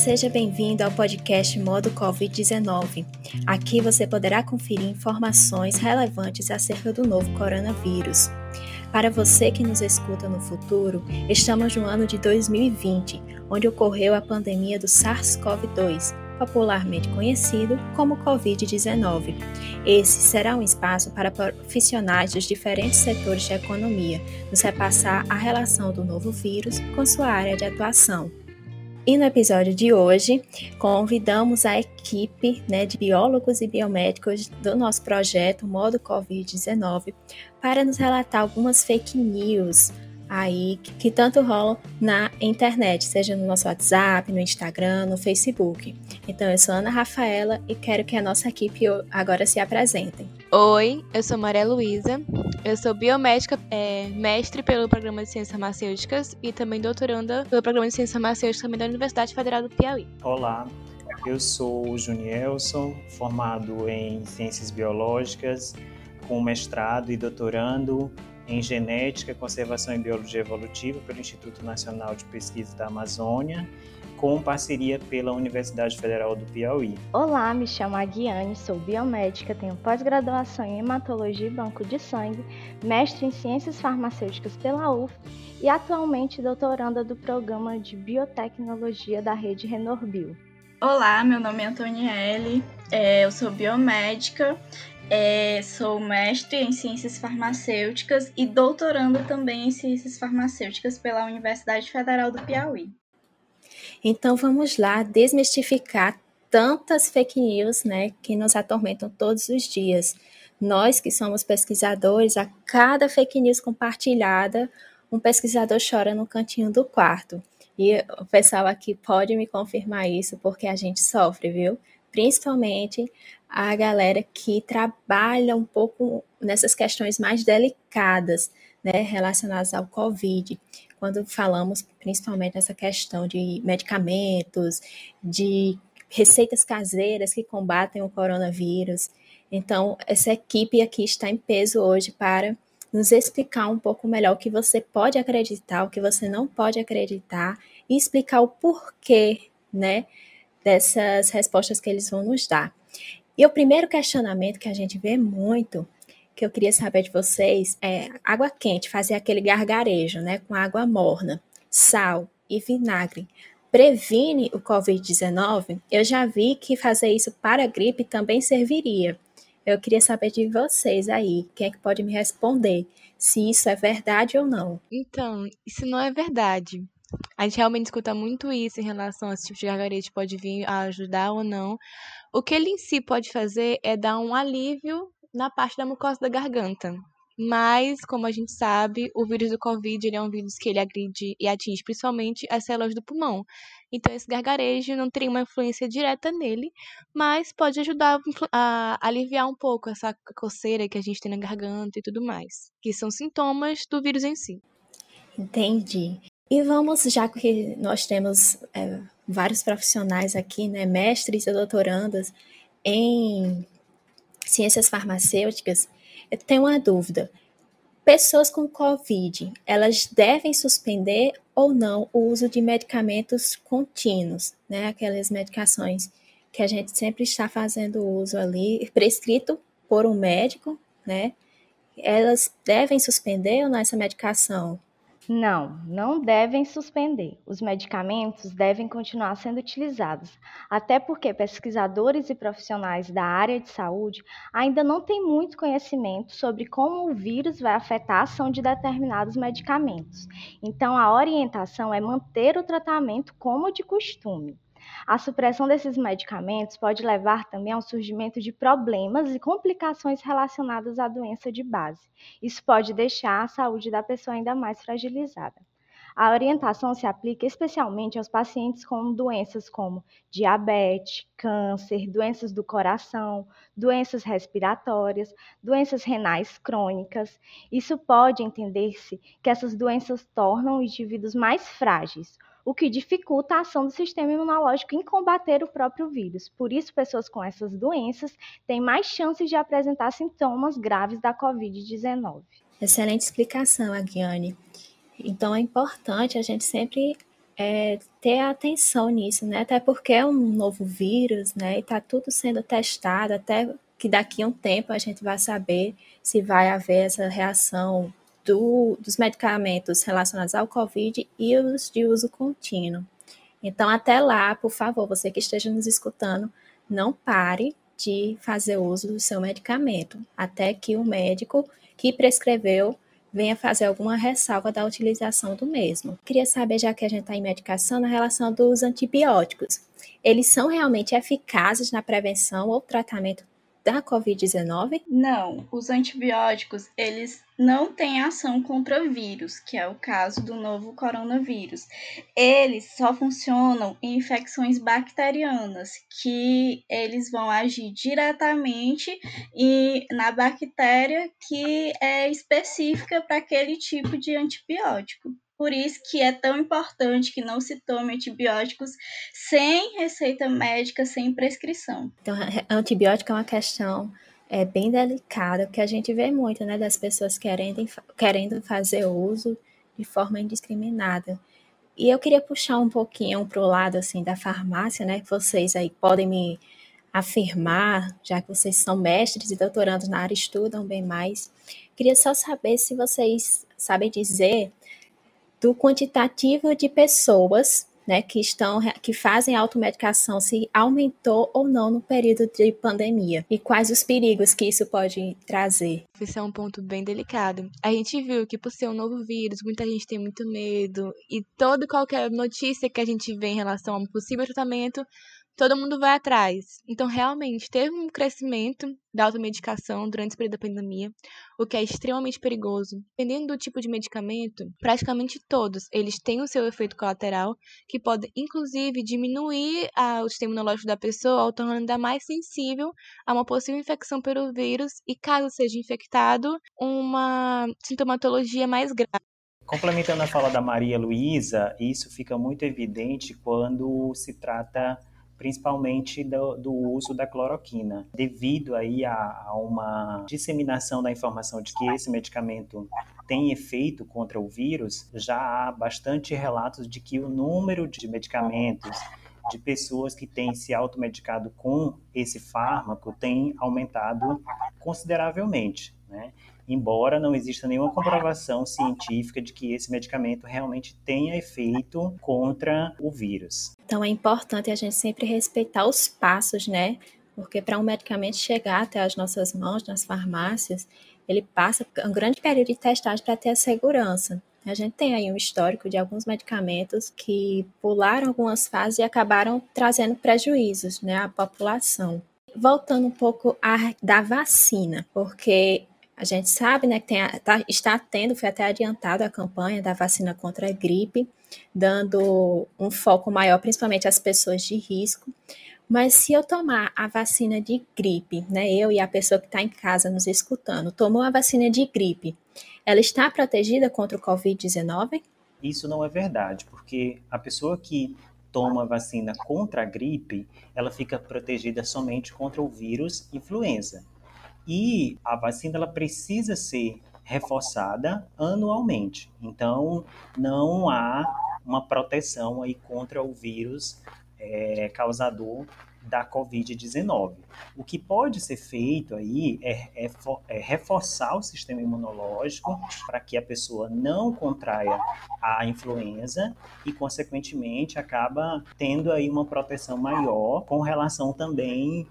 seja bem-vindo ao podcast Modo Covid-19. Aqui você poderá conferir informações relevantes acerca do novo coronavírus. Para você que nos escuta no futuro, estamos no ano de 2020, onde ocorreu a pandemia do SARS-CoV-2, popularmente conhecido como Covid-19. Esse será um espaço para profissionais dos diferentes setores de economia nos repassar a relação do novo vírus com sua área de atuação. E no episódio de hoje, convidamos a equipe de biólogos e biomédicos do nosso projeto Modo Covid-19 para nos relatar algumas fake news aí que tanto rolam na internet, seja no nosso WhatsApp, no Instagram, no Facebook. Então, eu sou Ana Rafaela e quero que a nossa equipe agora se apresentem. Oi, eu sou Maria Luísa, eu sou biomédica, mestre pelo Programa de Ciências Farmacêuticas e também doutoranda pelo Programa de Ciências Farmacêuticas também da Universidade Federal do Piauí. Olá, eu sou o Junielson, formado em Ciências Biológicas, com mestrado e doutorando em Genética, Conservação e Biologia Evolutiva pelo Instituto Nacional de Pesquisa da Amazônia, com parceria pela Universidade Federal do Piauí. Olá, me chamo Aguiane, sou biomédica, tenho pós-graduação em Hematologia e Banco de Sangue, mestre em Ciências Farmacêuticas pela UF e atualmente doutoranda do Programa de Biotecnologia da Rede Renorbio. Olá, meu nome é Antonielle, eu sou biomédica, sou mestre em Ciências Farmacêuticas e doutoranda também em Ciências Farmacêuticas pela Universidade Federal do Piauí. Então vamos lá desmistificar tantas fake news, que nos atormentam todos os dias. Nós que somos pesquisadores, a cada fake news compartilhada, um pesquisador chora no cantinho do quarto. E o pessoal aqui pode me confirmar isso, porque a gente sofre, viu? Principalmente a galera que trabalha um pouco nessas questões mais delicadas, relacionadas ao Covid. Quando falamos principalmente nessa questão de medicamentos, de receitas caseiras que combatem o coronavírus. Então, essa equipe aqui está em peso hoje para nos explicar um pouco melhor o que você pode acreditar, o que você não pode acreditar e explicar o porquê, dessas respostas que eles vão nos dar. E o primeiro questionamento que a gente vê muito, que eu queria saber de vocês, é água quente, fazer aquele gargarejo, com água morna, sal e vinagre. Previne o Covid-19? Eu já vi que fazer isso para a gripe também serviria. Eu queria saber de vocês aí, quem é que pode me responder, se isso é verdade ou não. Então, isso não é verdade. A gente realmente escuta muito isso em relação a esse tipo de gargarejo pode vir a ajudar ou não. O que ele em si pode fazer é dar um alívio na parte da mucosa da garganta. Mas, como a gente sabe, o vírus do Covid ele é um vírus que ele agride e atinge principalmente as células do pulmão. Então, esse gargarejo não teria uma influência direta nele, mas pode ajudar a aliviar um pouco essa coceira que a gente tem na garganta e tudo mais, que são sintomas do vírus em si. Entendi. E vamos, já que nós temos vários profissionais aqui, mestres e doutorandas em ciências farmacêuticas, eu tenho uma dúvida. Pessoas com Covid, elas devem suspender ou não o uso de medicamentos contínuos, aquelas medicações que a gente sempre está fazendo uso ali, prescrito por um médico, Elas devem suspender ou não essa medicação? Não devem suspender. Os medicamentos devem continuar sendo utilizados, até porque pesquisadores e profissionais da área de saúde ainda não têm muito conhecimento sobre como o vírus vai afetar a ação de determinados medicamentos. Então, a orientação é manter o tratamento como de costume. A supressão desses medicamentos pode levar também ao surgimento de problemas e complicações relacionadas à doença de base. Isso pode deixar a saúde da pessoa ainda mais fragilizada. A orientação se aplica especialmente aos pacientes com doenças como diabetes, câncer, doenças do coração, doenças respiratórias, doenças renais crônicas. Isso pode entender-se que essas doenças tornam indivíduos mais frágeis, o que dificulta a ação do sistema imunológico em combater o próprio vírus. Por isso, pessoas com essas doenças têm mais chances de apresentar sintomas graves da Covid-19. Excelente explicação, Aguiane. Então, é importante a gente sempre ter atenção nisso, né? Até porque é um novo vírus, né? E está tudo sendo testado, até que daqui a um tempo a gente vai saber se vai haver essa reação dos medicamentos relacionados ao Covid e os de uso contínuo. Então, até lá, por favor, você que esteja nos escutando, não pare de fazer uso do seu medicamento, até que o médico que prescreveu venha fazer alguma ressalva da utilização do mesmo. Queria saber, já que a gente está em medicação, na relação dos antibióticos. Eles são realmente eficazes na prevenção ou tratamento da Covid-19? Não, os antibióticos, eles não têm ação contra vírus, que é o caso do novo coronavírus. Eles só funcionam em infecções bacterianas, que eles vão agir diretamente na bactéria que é específica para aquele tipo de antibiótico. Por isso que é tão importante que não se tome antibióticos sem receita médica, sem prescrição. Então, antibiótico é uma questão bem delicada, que a gente vê muito, né, das pessoas querendo fazer uso de forma indiscriminada. E eu queria puxar um pouquinho para o lado assim, da farmácia, né, que vocês aí podem me afirmar, já que vocês são mestres e doutorandos na área, estudam bem mais. Queria só saber se vocês sabem dizer do quantitativo de pessoas, né, que fazem automedicação, se aumentou ou não no período de pandemia e quais os perigos que isso pode trazer. Esse é um ponto bem delicado. A gente viu que por ser um novo vírus, muita gente tem muito medo e toda qualquer notícia que a gente vê em relação a um possível tratamento, todo mundo vai atrás. Então, realmente, teve um crescimento da automedicação durante esse período da pandemia, o que é extremamente perigoso. Dependendo do tipo de medicamento, praticamente todos, eles têm o seu efeito colateral, que pode, inclusive, diminuir o sistema imunológico da pessoa, tornando ainda mais sensível a uma possível infecção pelo vírus e, caso seja infectado, uma sintomatologia mais grave. Complementando a fala da Maria Luísa, isso fica muito evidente quando se trata principalmente do uso da cloroquina. Devido aí a uma disseminação da informação de que esse medicamento tem efeito contra o vírus, já há bastante relatos de que o número de medicamentos de pessoas que têm se automedicado com esse fármaco tem aumentado consideravelmente, né? Embora não exista nenhuma comprovação científica de que esse medicamento realmente tenha efeito contra o vírus. Então é importante a gente sempre respeitar os passos, né? Porque para um medicamento chegar até as nossas mãos, nas farmácias, ele passa um grande período de testagem para ter a segurança. A gente tem aí um histórico de alguns medicamentos que pularam algumas fases e acabaram trazendo prejuízos, né, à população. Voltando um pouco da vacina, porque a gente sabe, né, que está tendo, foi até adiantada a campanha da vacina contra a gripe, dando um foco maior, principalmente às pessoas de risco. Mas se eu tomar a vacina de gripe, né, eu e a pessoa que está em casa nos escutando, tomou a vacina de gripe, ela está protegida contra o Covid-19? Isso não é verdade, porque a pessoa que toma a vacina contra a gripe, ela fica protegida somente contra o vírus influenza. E a vacina ela precisa ser reforçada anualmente. Então, não há uma proteção aí contra o vírus causador da Covid-19. O que pode ser feito aí é reforçar o sistema imunológico para que a pessoa não contraia a influenza e, consequentemente, acaba tendo aí uma proteção maior com relação também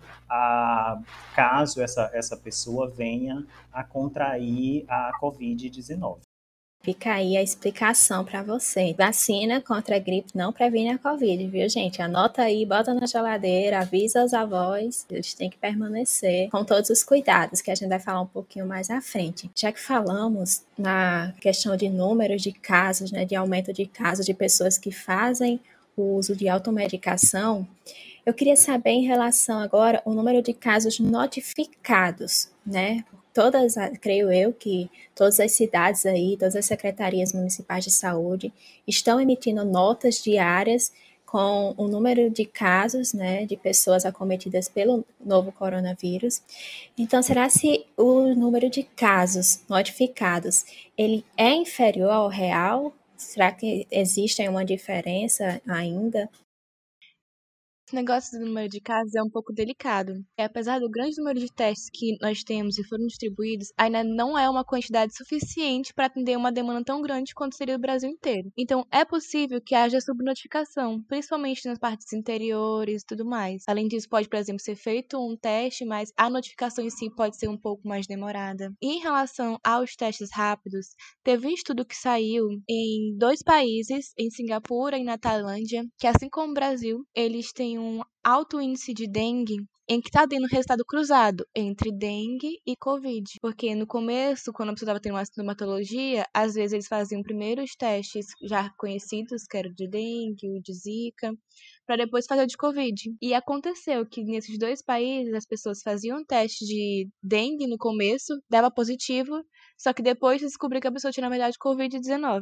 a caso essa pessoa venha a contrair a Covid-19. Fica aí a explicação para você. Vacina contra a gripe não previne a Covid, viu, gente? Anota aí, bota na geladeira, avisa os avós. Eles têm que permanecer com todos os cuidados, que a gente vai falar um pouquinho mais à frente. Já que falamos na questão de números de casos, né, de aumento de casos de pessoas que fazem o uso de automedicação, eu queria saber em relação agora ao número de casos notificados, né? Creio eu que todas as cidades aí, todas as secretarias municipais de saúde estão emitindo notas diárias com o número de casos, né, de pessoas acometidas pelo novo coronavírus. Então, será se o número de casos notificados, ele é inferior ao real? Será que existe uma diferença ainda? Esse negócio do número de casos é um pouco delicado. Apesar do grande número de testes que nós temos e foram distribuídos, ainda não é uma quantidade suficiente para atender uma demanda tão grande quanto seria o Brasil inteiro. Então, é possível que haja subnotificação, principalmente nas partes interiores e tudo mais. Além disso, pode, por exemplo, ser feito um teste, mas a notificação em si pode ser um pouco mais demorada. E em relação aos testes rápidos, teve um estudo que saiu em 2 países, em Singapura e na Tailândia, que assim como o Brasil, eles têm um alto índice de dengue em que está tendo resultado cruzado entre dengue e Covid. Porque no começo, quando a pessoa estava tendo uma sintomatologia, às vezes eles faziam primeiro os testes já conhecidos, que era o de dengue, o de zika, para depois fazer o de Covid. E aconteceu que nesses 2 países as pessoas faziam teste de dengue no começo, dava positivo, só que depois descobriu que a pessoa tinha, na verdade, Covid-19.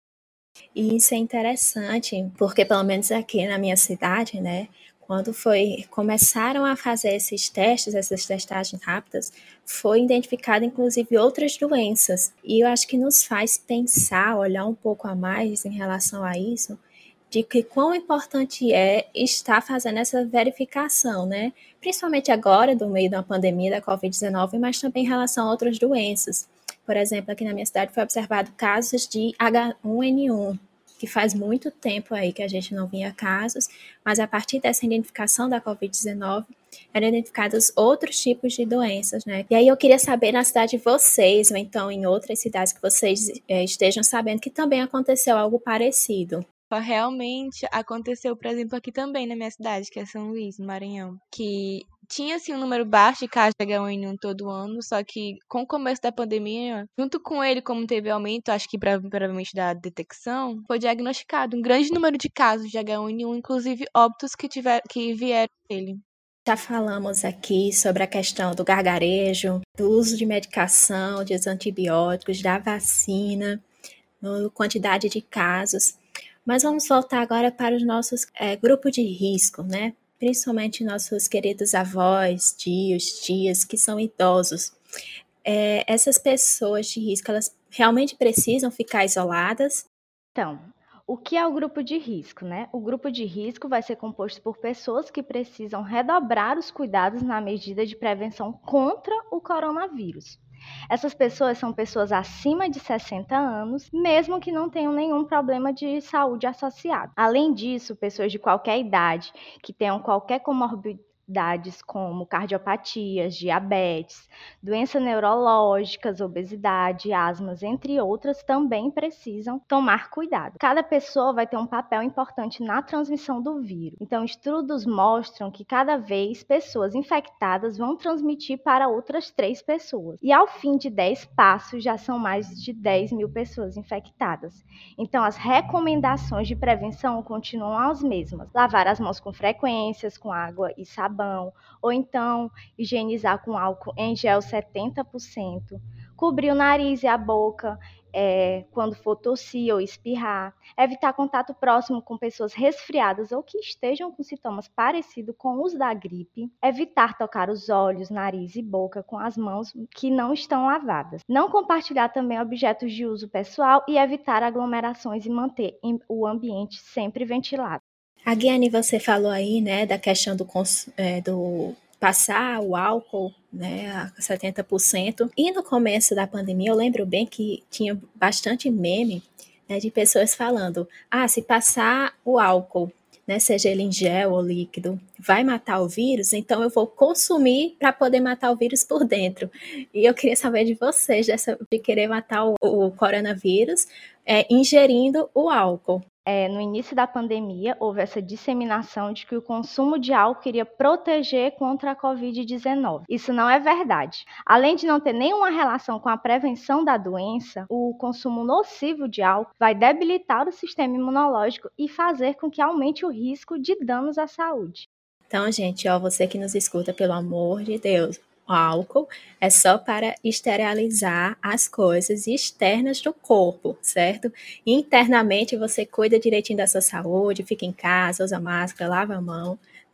E isso é interessante, porque pelo menos aqui na minha cidade, né, quando começaram a fazer esses testes, essas testagens rápidas, foi identificado inclusive outras doenças. E eu acho que nos faz pensar, olhar um pouco a mais em relação a isso, de que quão importante é estar fazendo essa verificação, né? Principalmente agora, do meio da pandemia da Covid-19, mas também em relação a outras doenças. Por exemplo, aqui na minha cidade foi observado casos de H1N1, que faz muito tempo aí que a gente não via casos, mas a partir dessa identificação da Covid-19, eram identificados outros tipos de doenças, né? E aí eu queria saber na cidade de vocês, ou então em outras cidades que vocês estejam sabendo que também aconteceu algo parecido. Realmente aconteceu, por exemplo, aqui também na minha cidade, que é São Luís, no Maranhão, que tinha assim um número baixo de casos de H1N1 todo ano, só que com o começo da pandemia, junto com ele, como teve aumento, acho que provavelmente da detecção, foi diagnosticado um grande número de casos de H1N1, inclusive óbitos que vieram dele. Já falamos aqui sobre a questão do gargarejo, do uso de medicação, de antibióticos, da vacina, quantidade de casos. Mas vamos voltar agora para os nossos grupos de risco, né? Principalmente nossos queridos avós, tios, tias, que são idosos. Essas pessoas de risco, elas realmente precisam ficar isoladas? Então, o que é o grupo de risco, né? O grupo de risco vai ser composto por pessoas que precisam redobrar os cuidados na medida de prevenção contra o coronavírus. Essas pessoas são pessoas acima de 60 anos, mesmo que não tenham nenhum problema de saúde associado. Além disso, pessoas de qualquer idade que tenham qualquer comorbidade como cardiopatias, diabetes, doenças neurológicas, obesidade, asmas, entre outras, também precisam tomar cuidado. Cada pessoa vai ter um papel importante na transmissão do vírus. Então, estudos mostram que cada vez pessoas infectadas vão transmitir para outras 3 pessoas. E ao fim de 10 passos, já são mais de 10 mil pessoas infectadas. Então, as recomendações de prevenção continuam as mesmas. Lavar as mãos com frequências, com água e sabão, ou então higienizar com álcool em gel 70%, cobrir o nariz e a boca quando for tossir ou espirrar, evitar contato próximo com pessoas resfriadas ou que estejam com sintomas parecidos com os da gripe, evitar tocar os olhos, nariz e boca com as mãos que não estão lavadas, não compartilhar também objetos de uso pessoal e evitar aglomerações e manter o ambiente sempre ventilado. A Guiane, você falou aí, né, da questão do passar o álcool, né, a 70%. E no começo da pandemia, eu lembro bem que tinha bastante meme, né, de pessoas falando, se passar o álcool, né, seja ele em gel ou líquido, vai matar o vírus, então eu vou consumir para poder matar o vírus por dentro. E eu queria saber de vocês, de querer matar o coronavírus, ingerindo o álcool. No início da pandemia, houve essa disseminação de que o consumo de álcool iria proteger contra a Covid-19. Isso não é verdade. Além de não ter nenhuma relação com a prevenção da doença, o consumo nocivo de álcool vai debilitar o sistema imunológico e fazer com que aumente o risco de danos à saúde. Então, gente, você que nos escuta, pelo amor de Deus, o álcool é só para esterilizar as coisas externas do corpo, certo? Internamente você cuida direitinho da sua saúde, fica em casa, usa máscara, lava a mão,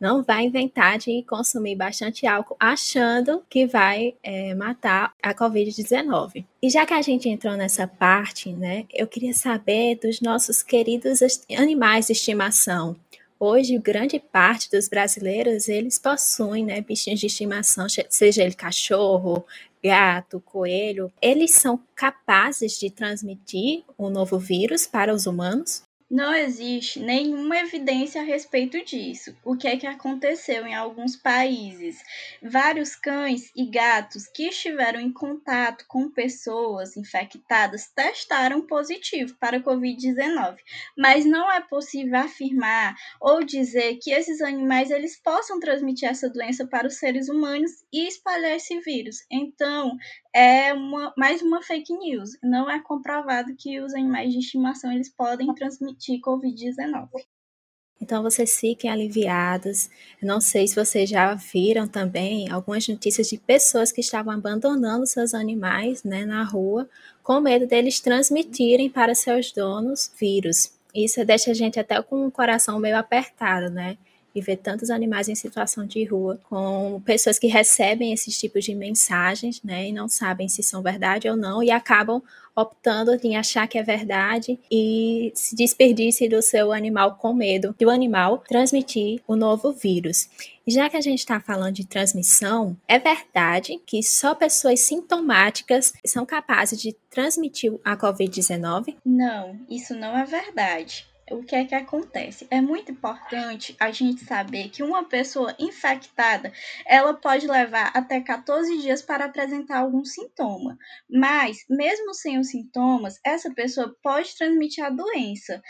não vai inventar de consumir bastante álcool achando que vai matar a Covid-19. E já que a gente entrou nessa parte, né, eu queria saber dos nossos queridos animais de estimação. Hoje, grande parte dos brasileiros, eles possuem, né, bichinhos de estimação, seja ele cachorro, gato, coelho. Eles são capazes de transmitir o novo vírus para os humanos? Não existe nenhuma evidência a respeito disso. O que é que aconteceu em alguns países? Vários cães e gatos que estiveram em contato com pessoas infectadas testaram positivo para a Covid-19, mas não é possível afirmar ou dizer que esses animais eles possam transmitir essa doença para os seres humanos e espalhar esse vírus. Então, é mais uma fake news. Não é comprovado que os animais de estimação eles podem transmitir Covid-19. Então vocês fiquem aliviados. Não sei se vocês já viram também algumas notícias de pessoas que estavam abandonando seus animais, né, na rua, com medo deles transmitirem para seus donos vírus. Isso deixa a gente até com o coração meio apertado, né? E ver tantos animais em situação de rua, com pessoas que recebem esses tipos de mensagens, né, e não sabem se são verdade ou não, e acabam optando em achar que é verdade e se desperdice do seu animal com medo de o animal transmitir o novo vírus. E já que a gente está falando de transmissão, é verdade que só pessoas sintomáticas são capazes de transmitir a Covid-19? Não, isso não é verdade. O que é que acontece? É muito importante a gente saber que uma pessoa infectada, ela pode levar até 14 dias para apresentar algum sintoma. Mas, mesmo sem os sintomas, essa pessoa pode transmitir a doença,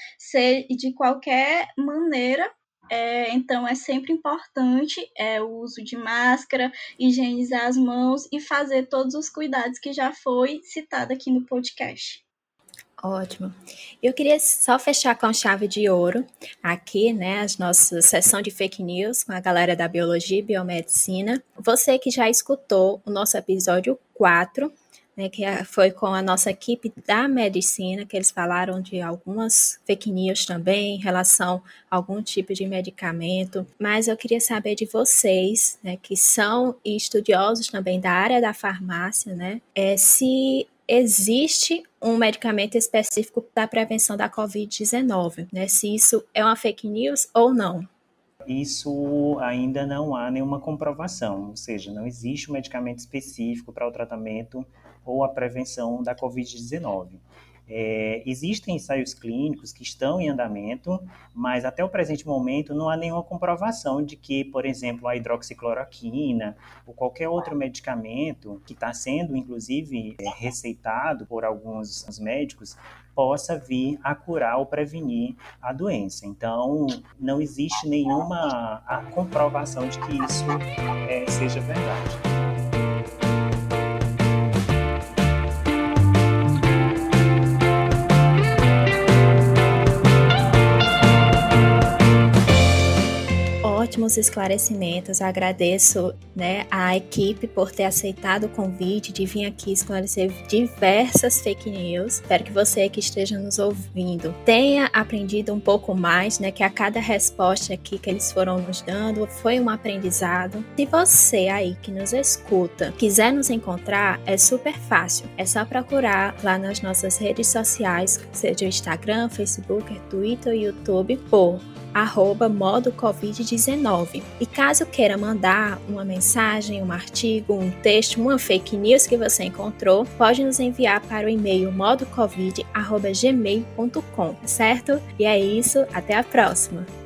de qualquer maneira. Então, é sempre importante o uso de máscara, higienizar as mãos e fazer todos os cuidados que já foi citado aqui no podcast. Ótimo. Eu queria só fechar com chave de ouro aqui, né, a nossa sessão de fake news com a galera da Biologia e Biomedicina. Você que já escutou o nosso episódio 4, né, que foi com a nossa equipe da medicina, que eles falaram de algumas fake news também em relação a algum tipo de medicamento, mas eu queria saber de vocês, né, que são estudiosos também da área da farmácia, né, se existe um medicamento específico para a prevenção da Covid-19, né, se isso é uma fake news ou não. Isso ainda não há nenhuma comprovação, ou seja, não existe um medicamento específico para o tratamento ou a prevenção da Covid-19. Existem ensaios clínicos que estão em andamento, mas até o presente momento não há nenhuma comprovação de que, por exemplo, a hidroxicloroquina ou qualquer outro medicamento que está sendo, inclusive, receitado por alguns médicos, possa vir a curar ou prevenir a doença. Então, não existe nenhuma comprovação de que isso seja verdade. Ótimos esclarecimentos, agradeço, né, a equipe por ter aceitado o convite de vir aqui esclarecer diversas fake news. Espero que você que esteja nos ouvindo tenha aprendido um pouco mais, né, que a cada resposta aqui que eles foram nos dando foi um aprendizado. Se você aí que nos escuta quiser nos encontrar, é super fácil, é só procurar lá nas nossas redes sociais, seja o Instagram, Facebook, Twitter e YouTube, por @modo Covid-19. E caso queira mandar uma mensagem, um artigo, um texto, uma fake news que você encontrou, pode nos enviar para o e-mail modocovid@gmail.com, certo? E é isso, até a próxima!